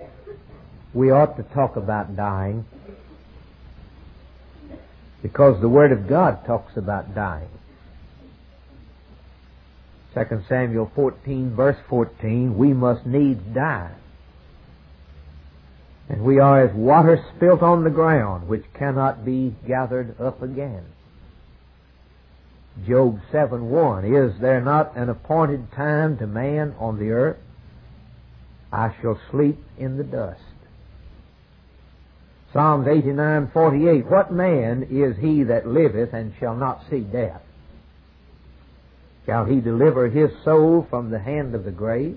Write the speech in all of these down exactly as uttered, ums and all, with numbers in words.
we ought to talk about dying because the Word of God talks about dying. Second Samuel fourteen, verse fourteen, we must needs die. And we are as water spilt on the ground, which cannot be gathered up again. Job seven one, is there not an appointed time to man on the earth? I shall sleep in the dust. Psalms eighty-nine forty-eight, what man is he that liveth and shall not see death? Shall he deliver his soul from the hand of the grave?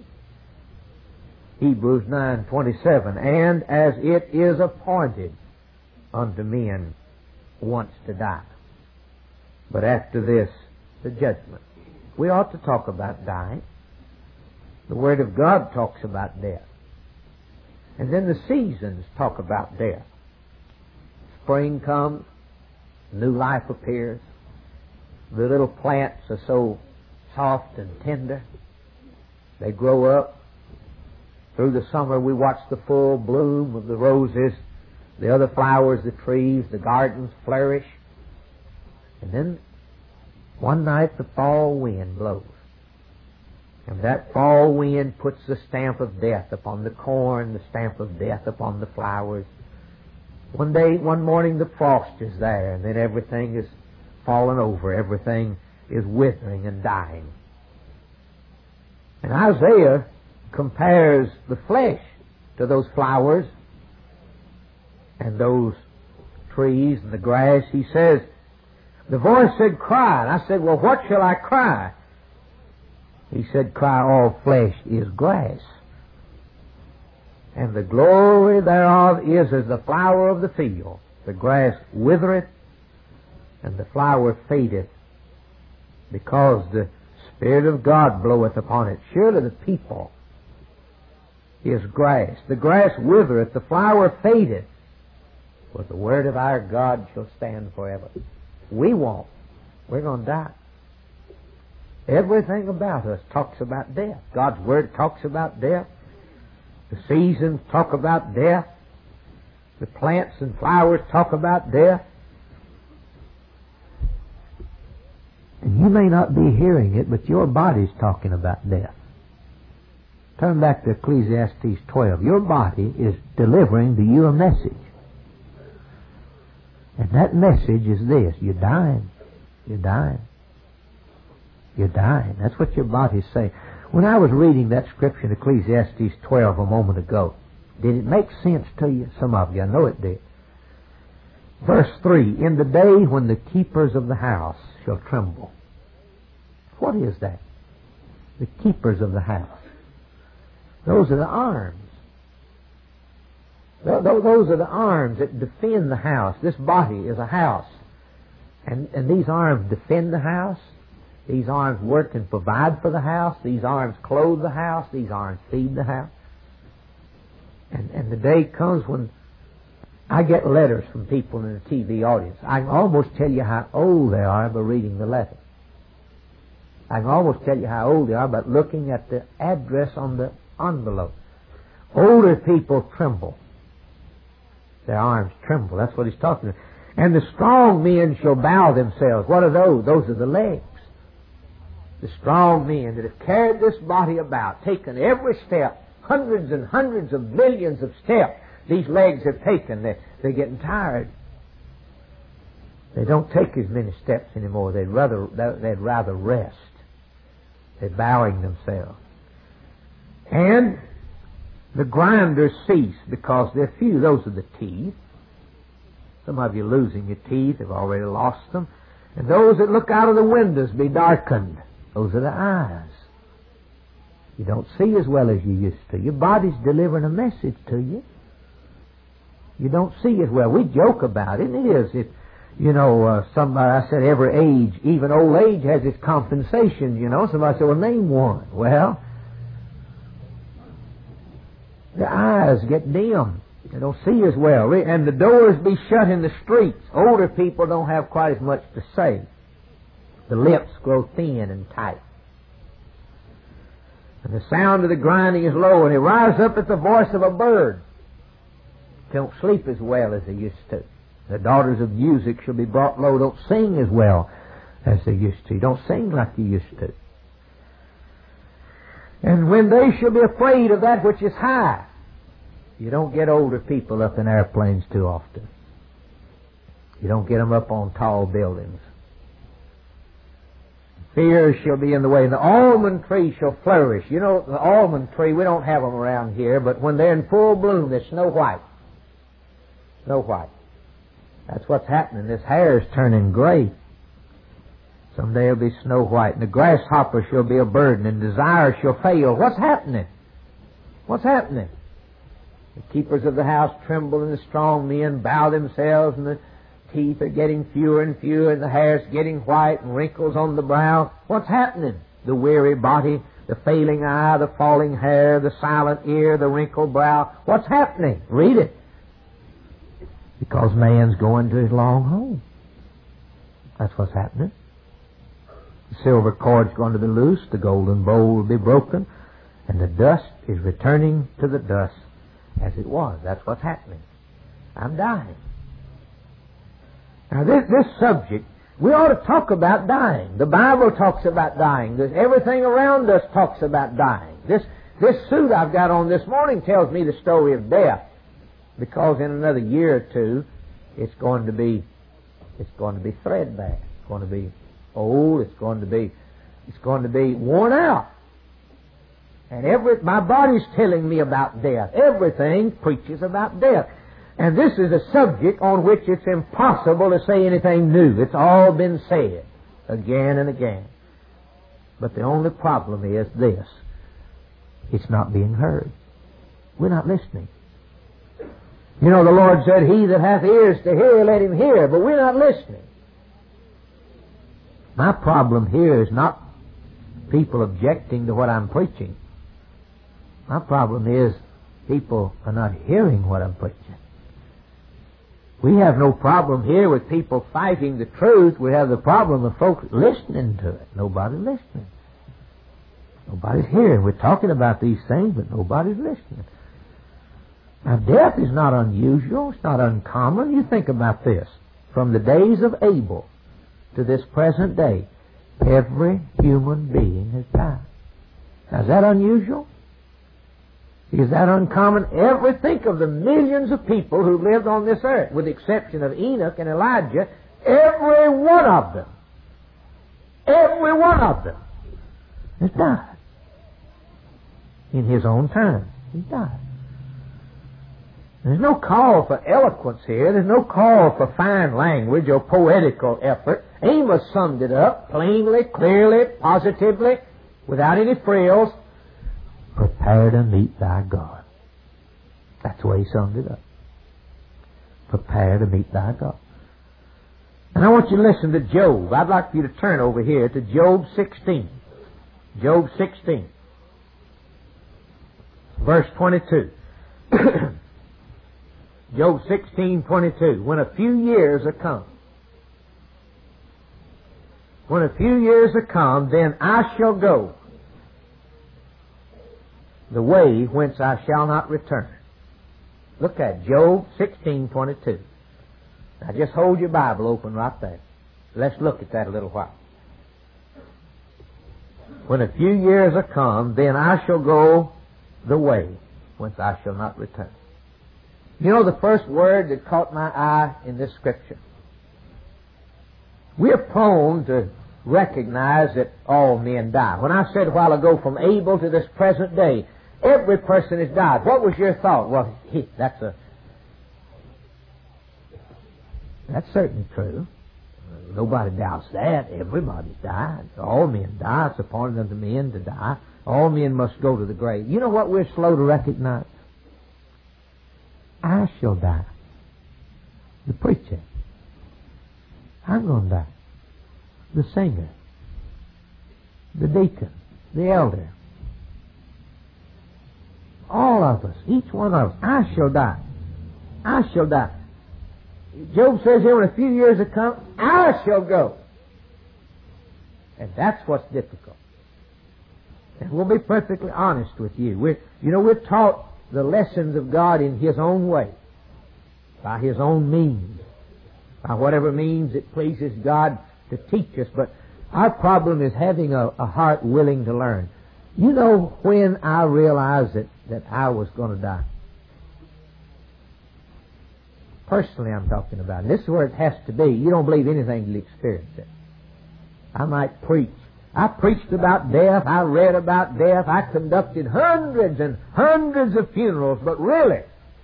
Hebrews nine twenty-seven, and as it is appointed unto men once to die, but after this the judgment. We ought to talk about dying. The Word of God talks about death. And then the seasons talk about death. Spring comes, new life appears. The little plants are so soft and tender. They grow up. Through the summer we watch the full bloom of the roses, the other flowers, the trees, the gardens flourish. And then one night the fall wind blows. And that fall wind puts the stamp of death upon the corn, the stamp of death upon the flowers. One day, one morning, the frost is there, and then everything is fallen over. Everything is withering and dying. And Isaiah compares the flesh to those flowers and those trees and the grass. He says, the voice said, cry. And I said, well, what shall I cry? He said, cry, all flesh is grass, and the glory thereof is as the flower of the field. The grass withereth, and the flower fadeth, because the Spirit of God bloweth upon it. Surely the people is grass. The grass withereth, the flower fadeth, but the word of our God shall stand forever. We won't. We're going to die. Everything about us talks about death. God's Word talks about death. The seasons talk about death. The plants and flowers talk about death. And you may not be hearing it, but your body's talking about death. Turn back to Ecclesiastes twelve. Your body is delivering to you a message. And that message is this: you're dying. You're dying. You're dying. That's what your body's saying. When I was reading that scripture in Ecclesiastes twelve a moment ago, did it make sense to you? Some of you, I know it did. Verse three, in the day when the keepers of the house shall tremble. What is that? The keepers of the house. Those are the arms. Those are the arms that defend the house. This body is a house. And, and these arms defend the house. These arms work and provide for the house. These arms clothe the house. These arms feed the house. And, and the day comes when I get letters from people in the T V audience. I can almost tell you how old they are by reading the letter. I can almost tell you how old they are by looking at the address on the envelope. Older people tremble. Their arms tremble. That's what he's talking about. And the strong men shall bow themselves. What are those? Those are the legs. The strong men that have carried this body about, taken every step, hundreds and hundreds of millions of steps these legs have taken. They're, they're getting tired. They don't take as many steps anymore. They'd rather, they'd rather rest. They're bowing themselves. And the grinders cease because they're few. Those are the teeth. Some of you losing your teeth have already lost them. And those that look out of the windows be darkened. Those are the eyes. You don't see as well as you used to. Your body's delivering a message to you. You don't see as well. We joke about it. It is. It, you know, uh, somebody, I said every age, even old age has its compensation, you know. Somebody said, well, name one. Well, the eyes get dim. They don't see as well. And the doors be shut in the streets. Older people don't have quite as much to say. The lips grow thin and tight. And the sound of the grinding is low, and they rise up at the voice of a bird. Don't sleep as well as they used to. The daughters of music shall be brought low. Don't sing as well as they used to. Don't sing like you used to. And when they shall be afraid of that which is high. You don't get older people up in airplanes too often. You don't get them up on tall buildings. Fear shall be in the way, and the almond tree shall flourish. You know, the almond tree, we don't have them around here, but when they're in full bloom, they're snow white. Snow white. That's what's happening. This hair is turning gray. Someday it'll be snow white. And the grasshopper shall be a burden, and desire shall fail. What's happening? What's happening? The keepers of the house tremble, and the strong men bow themselves, and the teeth are getting fewer and fewer, and the hair's getting white, and wrinkles on the brow. What's happening? The weary body, the failing eye, the falling hair, the silent ear, the wrinkled brow. What's happening? Read it. Because man's going to his long home. That's what's happening. The silver cord's going to be loosed, the golden bowl will be broken, and the dust is returning to the dust as it was. That's what's happening. I'm dying. Now this, this subject, we ought to talk about dying. The Bible talks about dying. There's everything around us talks about dying. This, this suit I've got on this morning tells me the story of death. Because in another year or two, it's going to be, it's going to be threadbare. It's going to be old. It's going to be, it's going to be worn out. And every, my body's telling me about death. Everything preaches about death. And this is a subject on which it's impossible to say anything new. It's all been said again and again. But the only problem is this. It's not being heard. We're not listening. You know, the Lord said, he that hath ears to hear, let him hear. But we're not listening. My problem here is not people objecting to what I'm preaching. My problem is people are not hearing what I'm preaching. We have no problem here with people fighting the truth. We have the problem of folks listening to it. Nobody's listening. Nobody's hearing. We're talking about these things, but nobody's listening. Now, death is not unusual. It's not uncommon. You think about this. From the days of Abel to this present day, every human being has died. Now, is that unusual? Is that uncommon? Ever think of the millions of people who lived on this earth, with the exception of Enoch and Elijah, every one of them, every one of them has died. In his own time, he died. There's no call for eloquence here. There's no call for fine language or poetical effort. Amos summed it up plainly, clearly, positively, without any frills. Prepare to meet thy God. That's the way he summed it up. Prepare to meet thy God. And I want you to listen to Job. I'd like for you to turn over here to Job sixteen. Job sixteen. Verse twenty-two. Job sixteen, twenty-two. When a few years are come, when a few years are come, then I shall go the way whence I shall not return. Look at Job sixteen, twenty-two. Now just hold your Bible open right there. Let's look at that a little while. When a few years are come, then I shall go the way whence I shall not return. You know the first word that caught my eye in this scripture? We're prone to recognize that all men die. When I said a while ago from Abel to this present day, every person has died. What was your thought? Well, he, that's a that's certainly true. Nobody doubts that. Everybody's died. All men die. It's appointed unto men to die. All men must go to the grave. You know what we're slow to recognize? I shall die. The preacher. I'm going to die. The singer. The deacon. The elder. All of us. Each one of us. I shall die. I shall die. Job says here, when a few years have come, I shall go. And that's what's difficult. And we'll be perfectly honest with you. We're, you know, we're taught the lessons of God in His own way, by His own means, by whatever means it pleases God to teach us. But our problem is having a, a heart willing to learn. You know when I realized that, that I was going to die? Personally, I'm talking about. And this is where it has to be. You don't believe anything till you experience it. I might preach. I preached about death. I read about death. I conducted hundreds and hundreds of funerals. But really,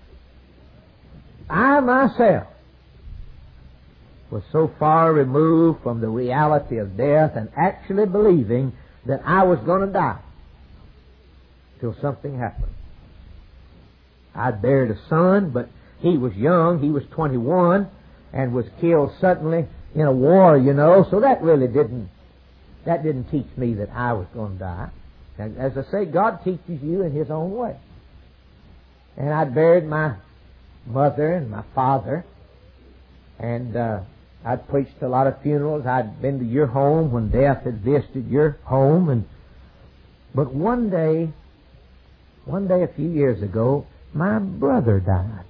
I myself was so far removed from the reality of death and actually believing that I was going to die till something happened. I'd buried a son, but he was young. He was twenty-one and was killed suddenly in a war, you know. So that really didn't, that didn't teach me that I was going to die. And as I say, God teaches you in His own way. And I'd buried my mother and my father. And uh, I'd preached a lot of funerals. I'd been to your home when death had visited your home. And but one day, one day a few years ago, my brother died.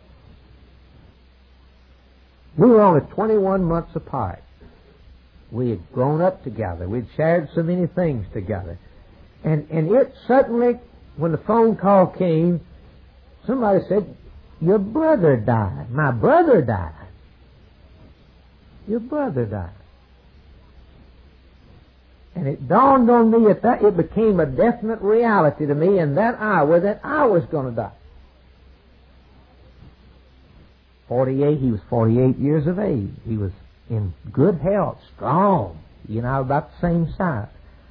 We were only twenty-one months apart. We had grown up together. We'd shared so many things together. And, and it suddenly, when the phone call came, somebody said, your brother died. My brother died. Your brother died. And it dawned on me at that, it became a definite reality to me in that hour that I was going to die. forty-eight, he was forty-eight years of age. He was in good health, strong, you know, about the same size.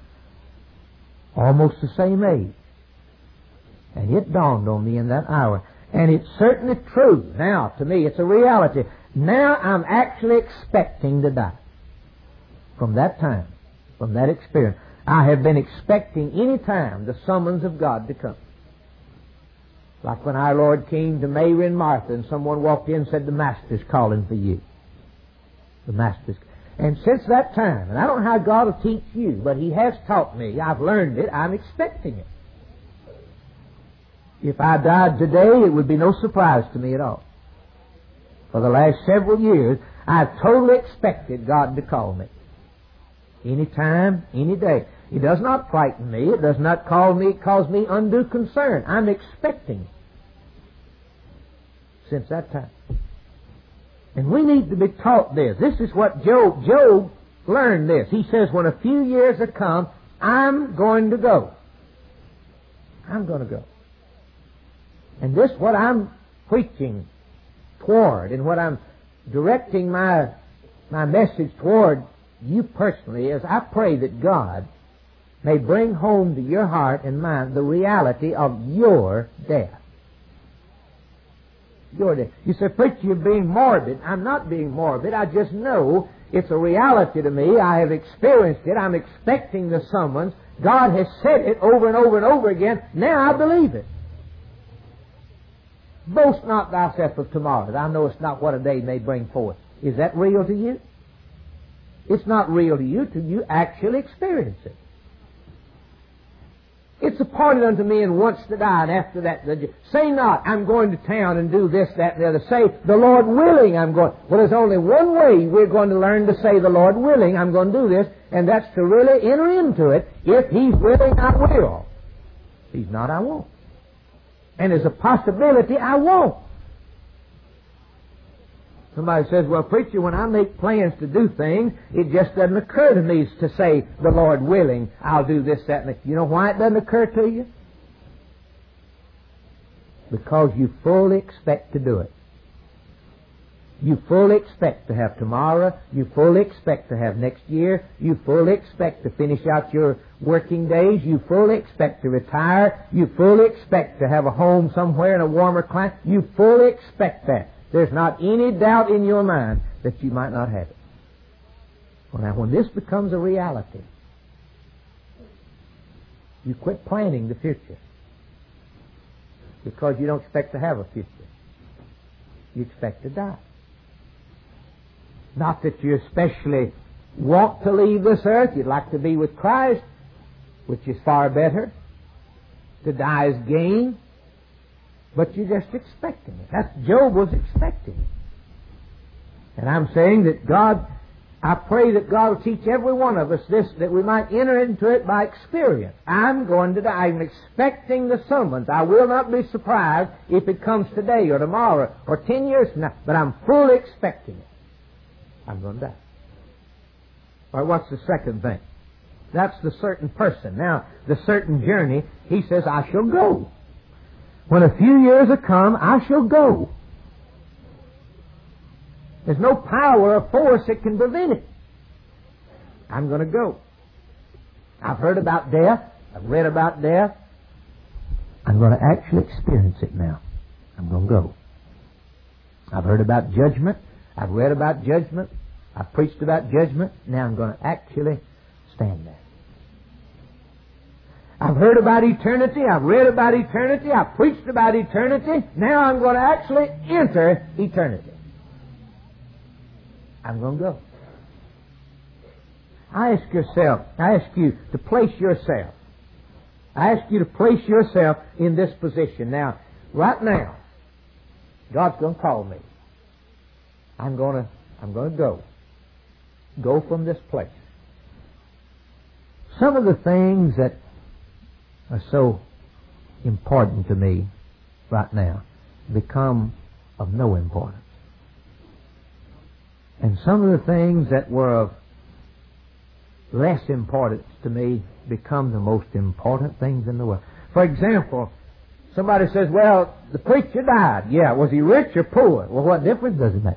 Almost the same age. And it dawned on me in that hour. And it's certainly true. Now, to me, it's a reality. Now I'm actually expecting to die. From that time, from that experience. I have been expecting any time the summons of God to come. Like when our Lord came to Mary and Martha and someone walked in and said, the Master's calling for you. The Master's. And since that time, and I don't know how God will teach you, but He has taught me. I've learned it. I'm expecting it. If I died today, it would be no surprise to me at all. For the last several years, I've totally expected God to call me. Any time, any day. It does not frighten me. It does not call me, cause me undue concern. I'm expecting it. Since that time. And we need to be taught this. This is what Job, Job learned this. He says, when a few years have come, I'm going to go. I'm going to go. And this, what I'm preaching toward and what I'm directing my, my message toward you personally is I pray that God may bring home to your heart and mind the reality of your death. Your death. You say, preacher, you're being morbid. I'm not being morbid. I just know it's a reality to me. I have experienced it. I'm expecting the summons. God has said it over and over and over again. Now I believe it. Boast not thyself of tomorrow. Thou knowest not what a day may bring forth. Is that real to you? It's not real to you till you actually experience it. It's appointed unto me and once to die, and after that, say not, I'm going to town and do this, that, and the other. Say, the Lord willing, I'm going. Well, there's only one way we're going to learn to say, the Lord willing, I'm going to do this, and that's to really enter into it. If He's willing, I will. If He's not, I won't. And there's a possibility I won't. Somebody says, well, preacher, when I make plans to do things, it just doesn't occur to me to say, the Lord willing, I'll do this, that, and that. You know why it doesn't occur to you? Because you fully expect to do it. You fully expect to have tomorrow. You fully expect to have next year. You fully expect to finish out your working days. You fully expect to retire. You fully expect to have a home somewhere in a warmer climate. You fully expect that. There's not any doubt in your mind that you might not have it. Well, now, when this becomes a reality, you quit planning the future because you don't expect to have a future. You expect to die. Not that you especially want to leave this earth. You'd like to be with Christ, which is far better. To die is gain, but you're just expecting it. That's Job was expecting it. And I'm saying that God, I pray that God will teach every one of us this, that we might enter into it by experience. I'm going to die. I'm expecting the summons. I will not be surprised if it comes today or tomorrow or ten years from now, but I'm fully expecting it. I'm going to die. All right, what's the second thing? That's the certain person. Now, the certain journey, he says, I shall go. When a few years have come, I shall go. There's no power or force that can prevent it. I'm going to go. I've heard about death. I've read about death. I'm going to actually experience it now. I'm going to go. I've heard about judgment. I've read about judgment. I've preached about judgment. Now I'm going to actually stand there. I've heard about eternity. I've read about eternity. I've preached about eternity. Now I'm going to actually enter eternity. I'm going to go. I ask yourself, I ask you to place yourself. I ask you to place yourself in this position. Now, right now, God's going to call me. I'm going to, I'm going to go. Go from this place. Some of the things that are so important to me right now become of no importance. And some of the things that were of less importance to me become the most important things in the world. For example, somebody says, well, the preacher died. Yeah, was he rich or poor? Well, what difference does it make?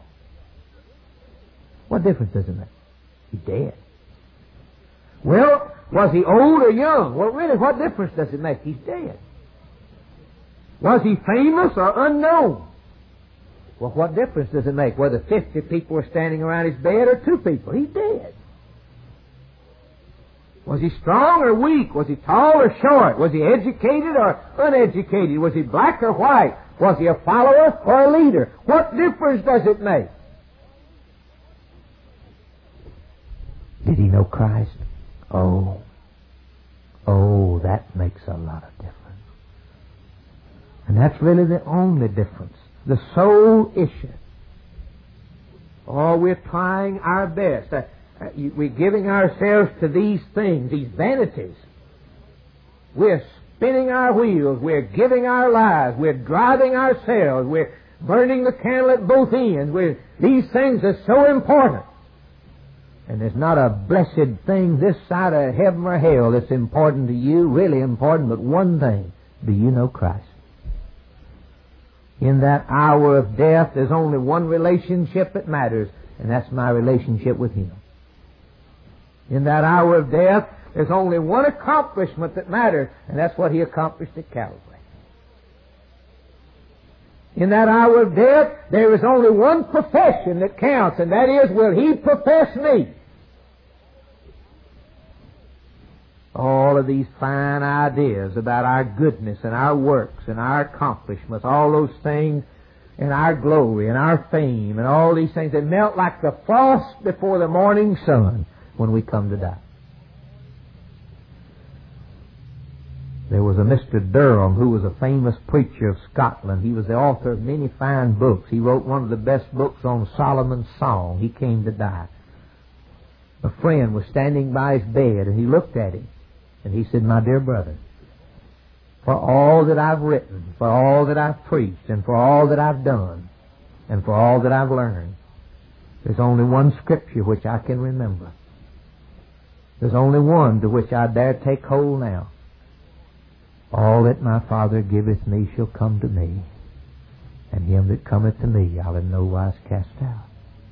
What difference does it make? He's dead. Well, was he old or young? Well, really, what difference does it make? He's dead. Was he famous or unknown? Well, what difference does it make whether fifty people were standing around his bed or two people? He's dead. Was he strong or weak? Was he tall or short? Was he educated or uneducated? Was he black or white? Was he a follower or a leader? What difference does it make? Did he know Christ? Oh, oh, that makes a lot of difference. And that's really the only difference. The sole issue. Oh, we're trying our best. Uh, uh, we're giving ourselves to these things, these vanities. We're spinning our wheels. We're giving our lives. We're driving ourselves. We're burning the candle at both ends. We're, these things are so important. And there's not a blessed thing this side of heaven or hell that's important to you, really important, but one thing. Do you know Christ? In that hour of death, there's only one relationship that matters, and that's my relationship with Him. In that hour of death, there's only one accomplishment that matters, and that's what He accomplished at Calvary. In that hour of death, there is only one profession that counts, and that is, will He profess me? All of these fine ideas about our goodness and our works and our accomplishments, all those things, and our glory and our fame and all these things that melt like the frost before the morning sun when we come to die. There was a Mister Durham who was a famous preacher of Scotland. He was the author of many fine books. He wrote one of the best books on Solomon's Song. He came to die. A friend was standing by his bed, and he looked at him, and he said, "My dear brother, for all that I've written, for all that I've preached, and for all that I've done, and for all that I've learned, there's only one Scripture which I can remember. There's only one to which I dare take hold now. All that my Father giveth me shall come to me, and him that cometh to me I'll in no wise cast out."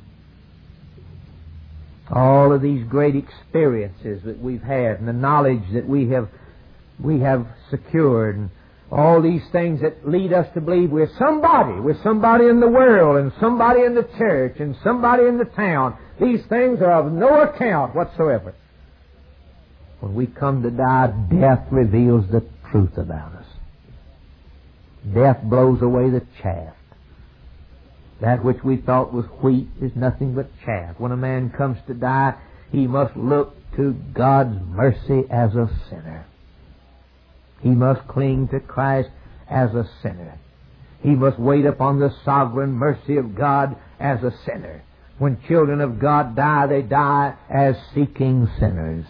All of these great experiences that we've had, and the knowledge that we have we have secured, and all these things that lead us to believe we're somebody, we're somebody in the world, and somebody in the church, and somebody in the town. These things are of no account whatsoever. When we come to die, death reveals the truth about us. Death blows away the chaff. That which we thought was wheat is nothing but chaff. When a man comes to die, he must look to God's mercy as a sinner. He must cling to Christ as a sinner. He must wait upon the sovereign mercy of God as a sinner. When children of God die, they die as seeking sinners.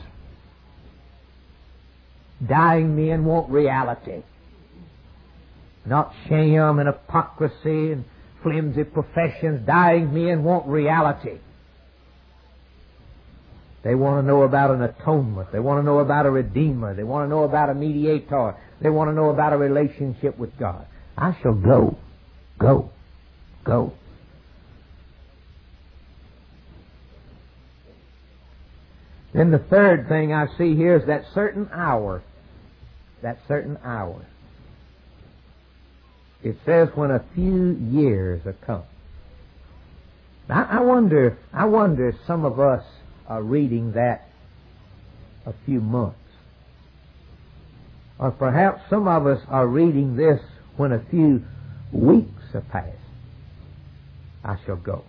Dying men want reality. Not sham and hypocrisy and flimsy professions. Dying men want reality. They want to know about an atonement. They want to know about a redeemer. They want to know about a mediator. They want to know about a relationship with God. I shall go, go, go. Then the third thing I see here is that certain hour. That certain hour. It says when a few years are come. Now, I wonder, I wonder if some of us are reading that a few months. Or perhaps some of us are reading this when a few weeks are past. I shall go.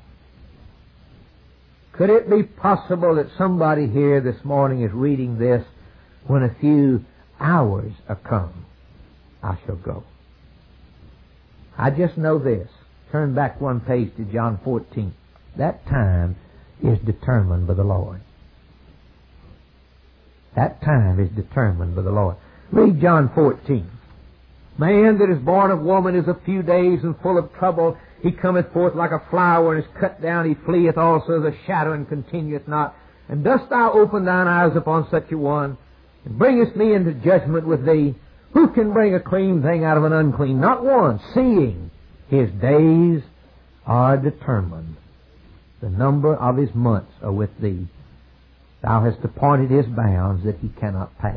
Could it be possible that somebody here this morning is reading this when a few hours are come? I shall go. I just know this. Turn back one page to John fourteen. That time is determined by the Lord. That time is determined by the Lord. Read John fourteen. Man that is born of woman is a few days and full of trouble. He cometh forth like a flower and is cut down. He fleeth also as a shadow and continueth not. And dost thou open thine eyes upon such a one, and bringest me into judgment with thee? Who can bring a clean thing out of an unclean? Not one, seeing his days are determined. The number of his months are with thee. Thou hast appointed his bounds that he cannot pass.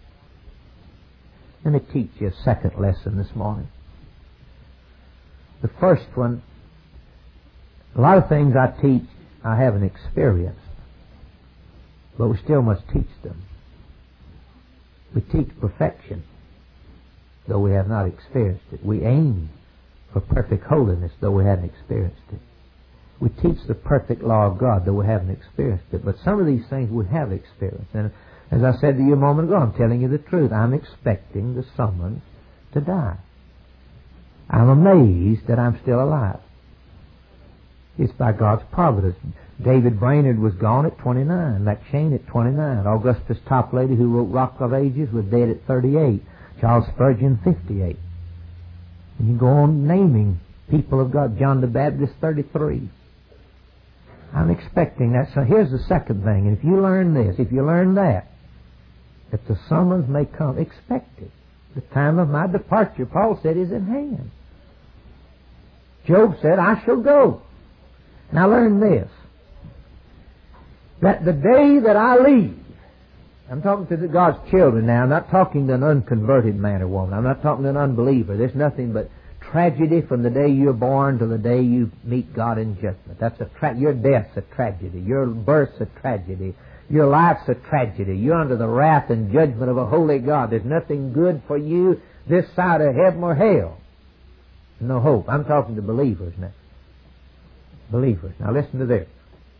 Let me teach you a second lesson this morning. The first one, a lot of things I teach I haven't experienced, but we still must teach them. We teach perfection, though we have not experienced it. We aim for perfect holiness, though we haven't experienced it. We teach the perfect law of God, though we haven't experienced it. But some of these things we have experienced. And as I said to you a moment ago, I'm telling you the truth. I'm expecting the summons to die. I'm amazed that I'm still alive. It's by God's providence. David Brainerd was gone at twenty-nine. McShane at twenty-nine. Augustus Toplady, who wrote Rock of Ages, was dead at thirty-eight. Charles Spurgeon, fifty-eight. And you go on naming people of God. John the Baptist, thirty-three. I'm expecting that. So here's the second thing. And if you learn this, if you learn that, that the summons may come, expect it. The time of my departure, Paul said, is at hand. Job said, I shall go. Now learn this. That the day that I leave, I'm talking to the God's children now. I'm not talking to an unconverted man or woman. I'm not talking to an unbeliever. There's nothing but tragedy from the day you're born to the day you meet God in judgment. That's a tra- your death's a tragedy. Your birth's a tragedy. Your life's a tragedy. You're under the wrath and judgment of a holy God. There's nothing good for you this side of heaven or hell. No hope. I'm talking to believers now. Believers. Now listen to this.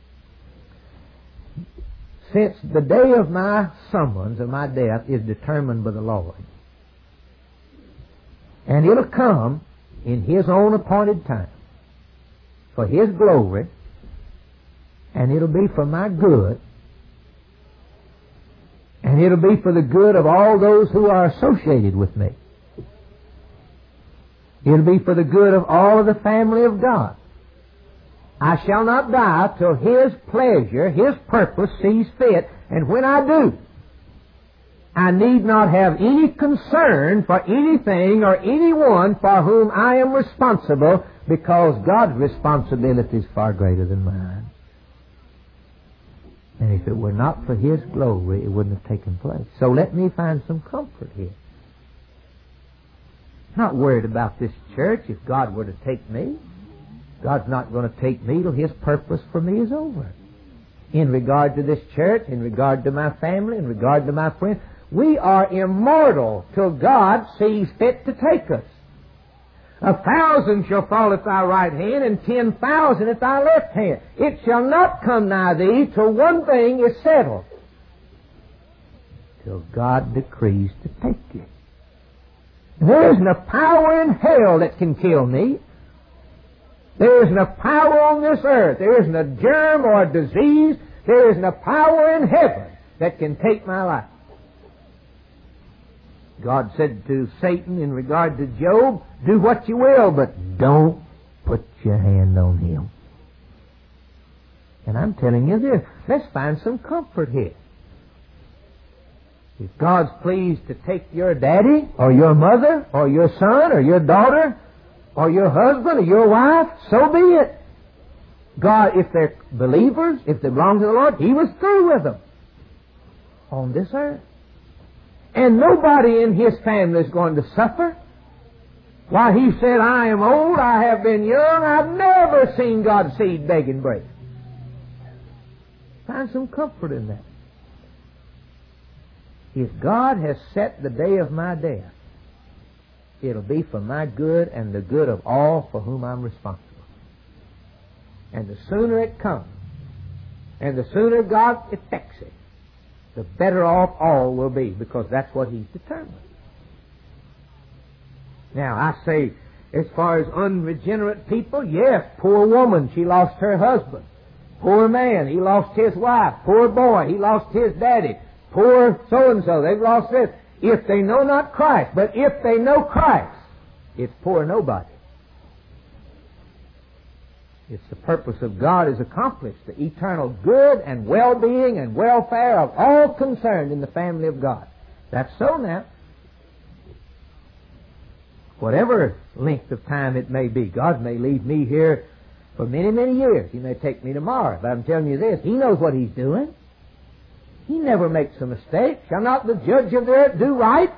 Since the day of my summons, of my death, is determined by the Lord, and it'll come in His own appointed time, for His glory, and it'll be for my good, and it'll be for the good of all those who are associated with me. It'll be for the good of all of the family of God. I shall not die till His pleasure, His purpose sees fit, and when I do, I need not have any concern for anything or anyone for whom I am responsible, because God's responsibility is far greater than mine. And if it were not for His glory, it wouldn't have taken place. So let me find some comfort here. Not worried about this church if God were to take me. God's not going to take me till His purpose for me is over. In regard to this church, in regard to my family, in regard to my friends, we are immortal till God sees fit to take us. A thousand shall fall at thy right hand, and ten thousand at thy left hand. It shall not come nigh thee till one thing is settled. Till God decrees to take you. There isn't a power in hell that can kill me. There isn't a power on this earth. There isn't a germ or a disease. There isn't a power in heaven that can take my life. God said to Satan in regard to Job, do what you will, but don't put your hand on him. And I'm telling you this, let's find some comfort here. If God's pleased to take your daddy, or your mother, or your son, or your daughter, or your husband, or your wife, so be it. God, if they're believers, if they belong to the Lord, He was through with them on this earth. And nobody in His family is going to suffer. Why, He said, I am old, I have been young, I've never seen God's seed begging bread. Find some comfort in that. If God has set the day of my death, it'll be for my good and the good of all for whom I'm responsible. And the sooner it comes, and the sooner God effects it, the better off all will be, because that's what He's determined. Now, I say, as far as unregenerate people, yes, poor woman, she lost her husband. Poor man, he lost his wife. Poor boy, he lost his daddy. Poor so-and-so, they've lost this. If they know not Christ, but if they know Christ, it's poor nobody. It's the purpose of God is accomplished, the eternal good and well-being and welfare of all concerned in the family of God. That's so now. Whatever length of time it may be, God may leave me here for many, many years. He may take me tomorrow. But I'm telling you this, He knows what He's doing. He never makes a mistake. Shall not the judge of the earth do right?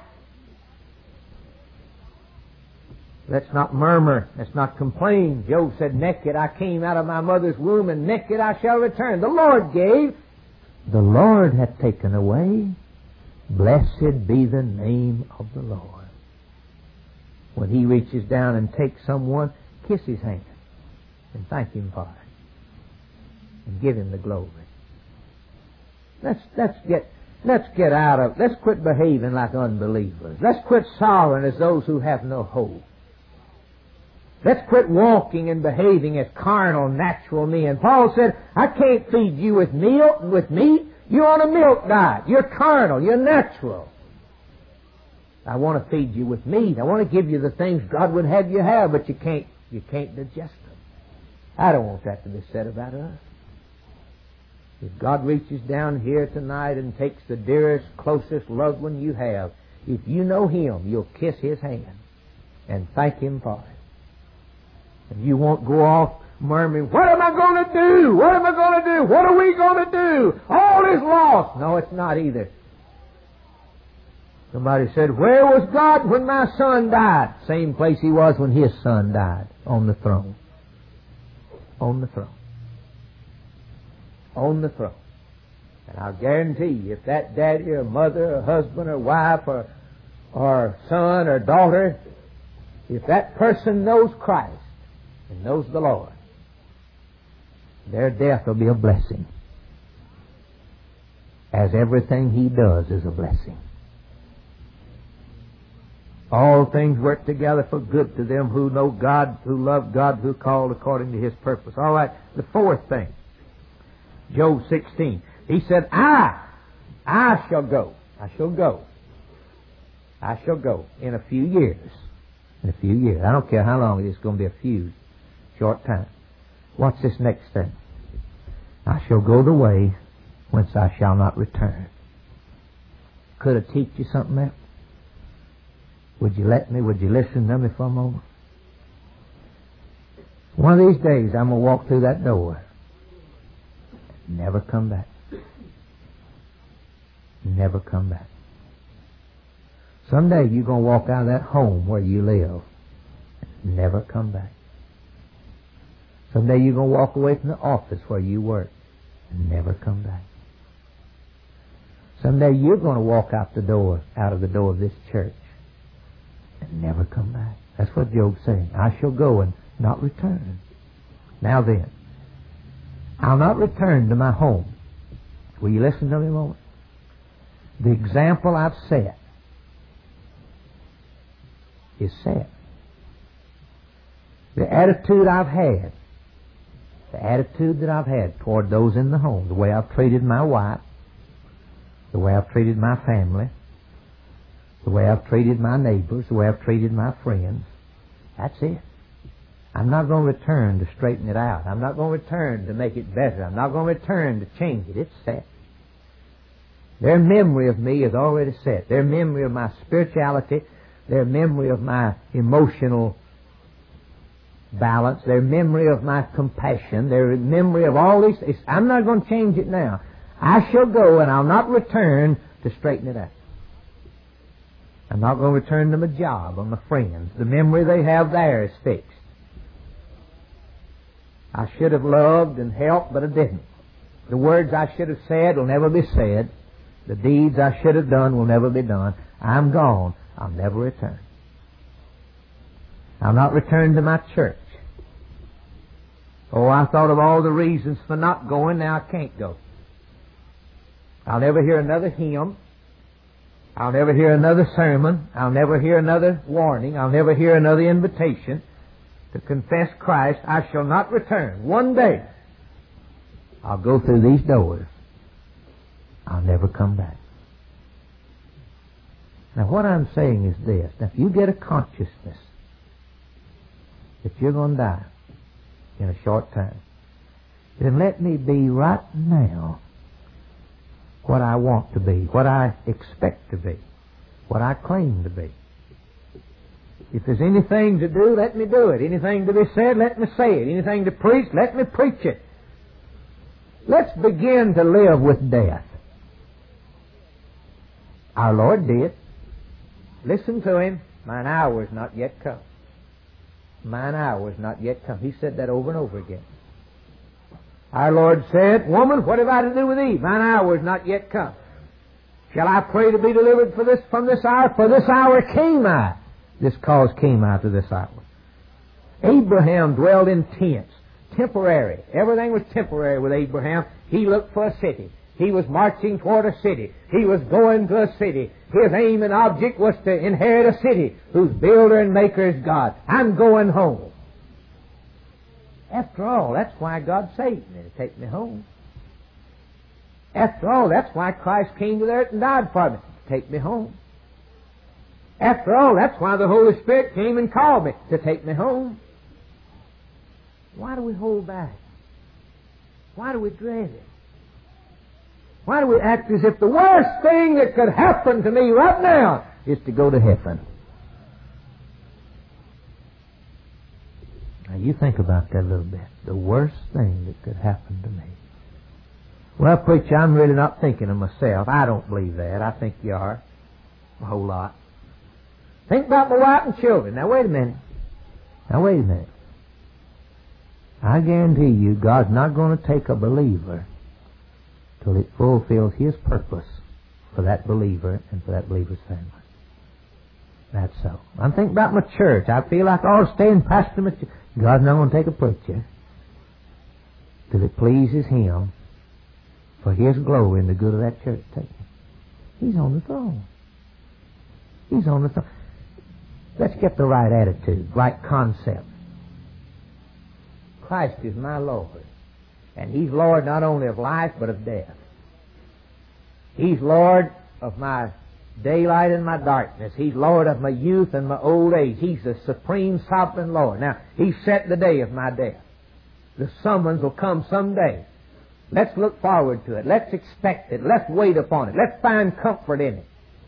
Let's not murmur. Let's not complain. Job said, naked I came out of my mother's womb, and naked I shall return. The Lord gave. The Lord hath taken away. Blessed be the name of the Lord. When He reaches down and takes someone, kiss his hand and thank Him for it. And give Him the glory. Let's, let's get, let's get out of, let's quit behaving like unbelievers. Let's quit sorrowing as those who have no hope. Let's quit walking and behaving as carnal, natural men. Paul said, I can't feed you with meal, with meat. You're on a milk diet. You're carnal. You're natural. I want to feed you with meat. I want to give you the things God would have you have, but you can't, you can't digest them. I don't want that to be said about us. If God reaches down here tonight and takes the dearest, closest loved one you have, if you know Him, you'll kiss His hand and thank Him for it. And you won't go off murmuring, what am I going to do? What am I going to do? What are we going to do? All is lost. No, it's not either. Somebody said, where was God when my son died? Same place He was when His son died, on the throne. On the throne. On the throne. And I'll guarantee you, if that daddy or mother or husband or wife or, or son or daughter, if that person knows Christ and knows the Lord, their death will be a blessing. As everything He does is a blessing. All things work together for good to them who know God, who love God, who are called according to His purpose. All right, the fourth thing. Job sixteen. He said, I, I shall go. I shall go. I shall go in a few years. In a few years. I don't care how long it is. It's going to be a few short time. What's this next thing? I shall go the way whence I shall not return. Could I teach you something else? Would you let me? Would you listen to me for a moment? One of these days I'm going to walk through that door. Never come back. Never come back. Someday you're going to walk out of that home where you live. Never come back. Someday you're going to walk away from the office where you work. Never come back. Someday you're going to walk out the door, out of the door of this church, and never come back. That's what Job's saying. I shall go and not return. Now then, I'll not return to my home. Will you listen to me a moment? The example I've set is set. The attitude I've had, the attitude that I've had toward those in the home, the way I've treated my wife, the way I've treated my family, the way I've treated my neighbors, the way I've treated my friends, that's it. I'm not going to return to straighten it out. I'm not going to return to make it better. I'm not going to return to change it. It's set. Their memory of me is already set. Their memory of my spirituality, their memory of my emotional balance, their memory of my compassion, their memory of all these things. I'm not going to change it now. I shall go and I'll not return to straighten it out. I'm not going to return to my job or my friends. The memory they have there is fixed. I should have loved and helped, but I didn't. The words I should have said will never be said. The deeds I should have done will never be done. I'm gone. I'll never return. I'll not return to my church. Oh, I thought of all the reasons for not going. Now I can't go. I'll never hear another hymn. I'll never hear another sermon. I'll never hear another warning. I'll never hear another invitation to confess Christ. I shall not return. One day, I'll go through these doors. I'll never come back. Now, what I'm saying is this. Now, if you get a consciousness that you're going to die in a short time, then let me be right now what I want to be, what I expect to be, what I claim to be. If there's anything to do, let me do it. Anything to be said, let me say it. Anything to preach, let me preach it. Let's begin to live with death. Our Lord did. Listen to Him. Mine hour is not yet come. Mine hour is not yet come. He said that over and over again. Our Lord said, Woman, what have I to do with thee? Mine hour is not yet come. Shall I pray to be delivered for this from this hour? For this hour came I. This cause came out to this hour. Abraham dwelled in tents, temporary. Everything was temporary with Abraham. He looked for a city. He was marching toward a city. He was going to a city. His aim and object was to inherit a city whose builder and maker is God. I'm going home. After all, that's why God saved me, to take me home. After all, that's why Christ came to the earth and died for me, to take me home. After all, that's why the Holy Spirit came and called me, to take me home. Why do we hold back? Why do we dread it? Why do we act as if the worst thing that could happen to me right now is to go to heaven? Now you think about that a little bit. The worst thing that could happen to me. Well, preacher, I'm really not thinking of myself. I don't believe that. I think you are. A whole lot. Think about my wife and children. Now wait a minute. Now wait a minute. I guarantee you God's not going to take a believer till it fulfills His purpose for that believer and for that believer's family. That's so. I'm thinking about my church. I feel like I ought to stay and pastor my church. God's not going to take a preacher till it pleases Him for His glory and the good of that church. Take him. He's on the throne. He's on the throne. Let's get the right attitude, right concept. Christ is my Lord. And He's Lord not only of life, but of death. He's Lord of my daylight and my darkness. He's Lord of my youth and my old age. He's the supreme sovereign Lord. Now, He set the day of my death. The summons will come someday. Let's look forward to it. Let's expect it. Let's wait upon it. Let's find comfort in it.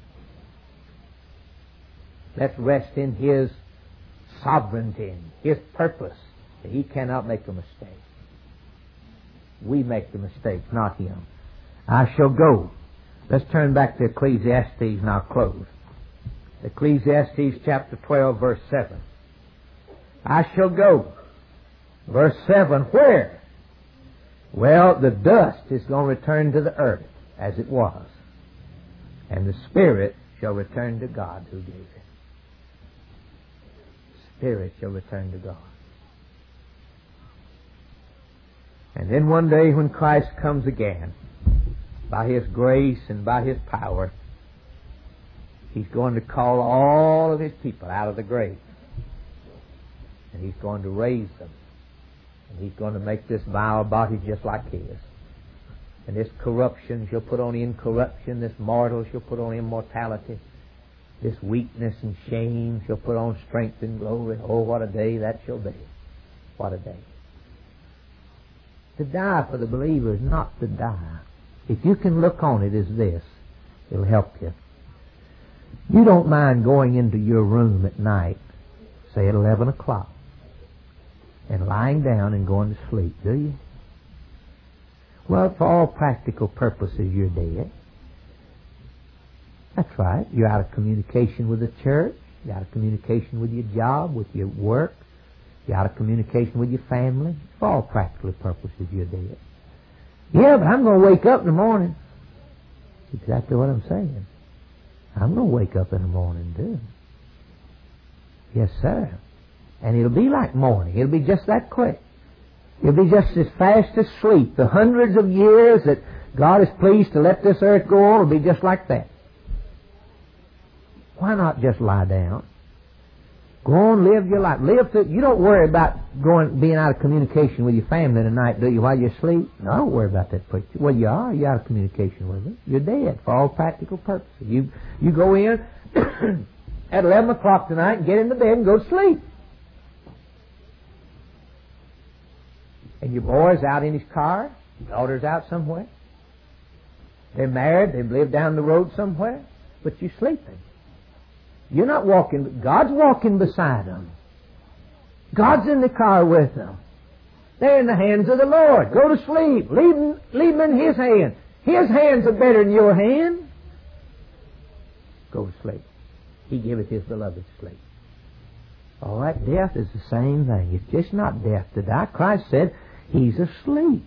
Let's rest in His sovereignty and His purpose. He cannot make a mistake. We make the mistakes, not Him. I shall go. Let's turn back to Ecclesiastes and I'll close. Ecclesiastes chapter twelve, verse seven. I shall go. Verse seven, where? Well, the dust is going to return to the earth as it was. And the Spirit shall return to God who gave it. Spirit shall return to God. And then one day when Christ comes again, by His grace and by His power, He's going to call all of His people out of the grave. And He's going to raise them. And He's going to make this vile body just like His. And this corruption shall put on incorruption. This mortal shall put on immortality. This weakness and shame shall put on strength and glory. Oh, what a day that shall be. What a day. To die for the believer is not to die. If you can look on it as this, it'll help you. You don't mind going into your room at night, say at eleven o'clock, and lying down and going to sleep, do you? Well, for all practical purposes, you're dead. That's right. You're out of communication with the church. You're out of communication with your job, with your work. You're out of communication with your family. For all practical purposes, you're dead. Yeah, but I'm going to wake up in the morning. That's exactly what I'm saying. I'm going to wake up in the morning, too. Yes, sir. And it'll be like morning. It'll be just that quick. It'll be just as fast as sleep. The hundreds of years that God is pleased to let this earth go on will be just like that. Why not just lie down? Go on, live your life. Live to, you don't worry about going, being out of communication with your family tonight, do you, while you sleep? No, I don't worry about that, preacher. Well, you are. You're out of communication with them. You're dead for all practical purposes. You, you go in at eleven o'clock tonight and get into bed and go to sleep. And your boy's out in his car. Your daughter's out somewhere. They're married. They've lived down the road somewhere. But you're sleeping. You're not walking. God's walking beside them. God's in the car with them. They're in the hands of the Lord. Go to sleep. Leave them, leave them in His hands. His hands are better than your hands. Go to sleep. He giveth His beloved sleep. All right, death is the same thing. It's just not death to die. Christ said He's asleep.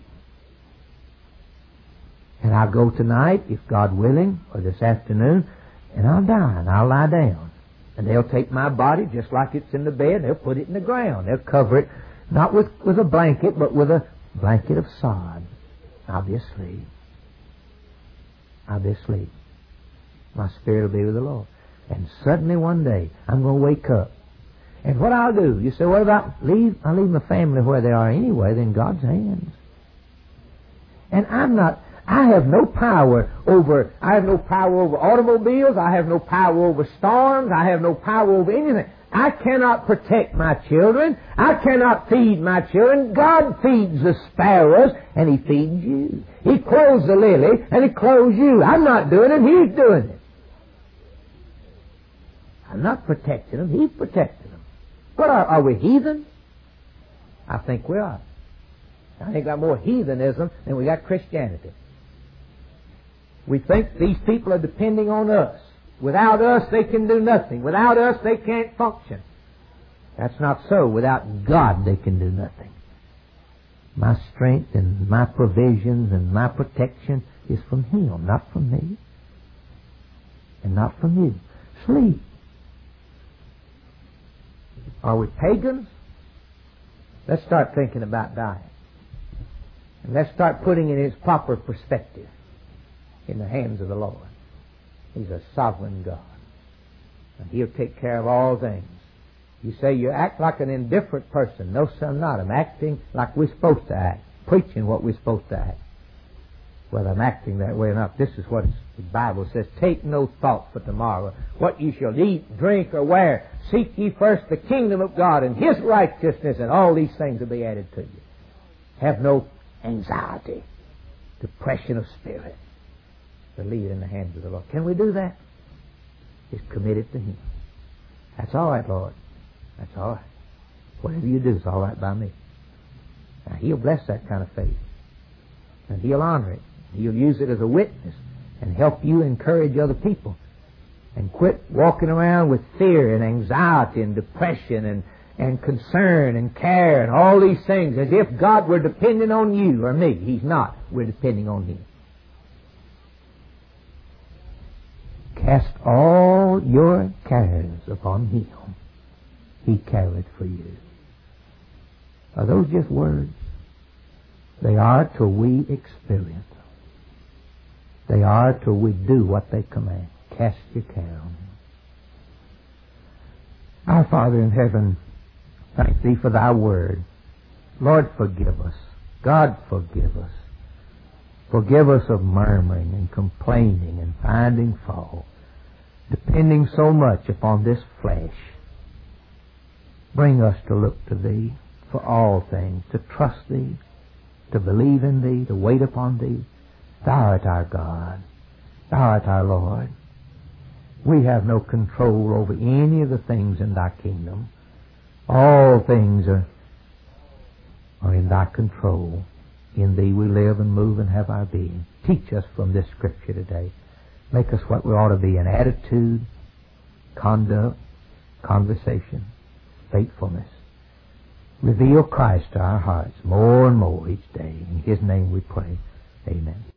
And I'll go tonight, if God willing, or this afternoon, and I'll die, and I'll lie down. And they'll take my body just like it's in the bed, they'll put it in the ground. They'll cover it, not with, with a blanket, but with a blanket of sod. I'll be asleep. I'll be asleep. My spirit will be with the Lord. And suddenly one day, I'm going to wake up. And what I'll do, you say, what about leave? I'll leave my family where they are anyway, they're in God's hands. And I'm not, I have no power over, I have no power over automobiles, I have no power over storms, I have no power over anything. I cannot protect my children, I cannot feed my children. God feeds the sparrows, and He feeds you. He clothes the lily, and He clothes you. I'm not doing it, He's doing it. I'm not protecting them, He's protecting them. What are, are we heathen? I think we are. I think we got more heathenism than we got Christianity. We think these people are depending on us. Without us, they can do nothing. Without us, they can't function. That's not so. Without God, they can do nothing. My strength and my provisions and my protection is from Him, not from me. And not from you. Sleep. Are we pagans? Let's start thinking about dying. And let's start putting it in its proper perspective. In the hands of the Lord. He's a sovereign God. And He'll take care of all things. You say you act like an indifferent person. No, sir, I'm not. I'm acting like we're supposed to act. Preaching what we're supposed to act. Whether I'm acting that way or not. This is what the Bible says. Take no thought for tomorrow. What you shall eat, drink, or wear. Seek ye first the kingdom of God and His righteousness, and all these things will be added to you. Have no anxiety, depression of spirit. To lead in the hands of the Lord. Can we do that? It's committed to Him. That's all right, Lord. That's all right. Whatever you do is all right by me. Now, He'll bless that kind of faith. And He'll honor it. He'll use it as a witness and help you encourage other people. And quit walking around with fear and anxiety and depression and, and concern and care and all these things as if God were depending on you or me. He's not. We're depending on Him. Cast all your cares upon Him. He careth for you. Are those just words? They are till we experience them. They are till we do what they command. Cast your care on Him. Our Father in heaven, thank Thee for Thy word. Lord, forgive us. God, forgive us. Forgive us of murmuring and complaining and finding fault, depending so much upon this flesh. Bring us to look to Thee for all things, to trust Thee, to believe in Thee, to wait upon Thee. Thou art our God. Thou art our Lord. We have no control over any of the things in Thy kingdom. All things are, are in Thy control. In Thee we live and move and have our being. Teach us from this Scripture today. Make us what we ought to be in attitude, conduct, conversation, faithfulness. Reveal Christ to our hearts more and more each day. In His name we pray. Amen.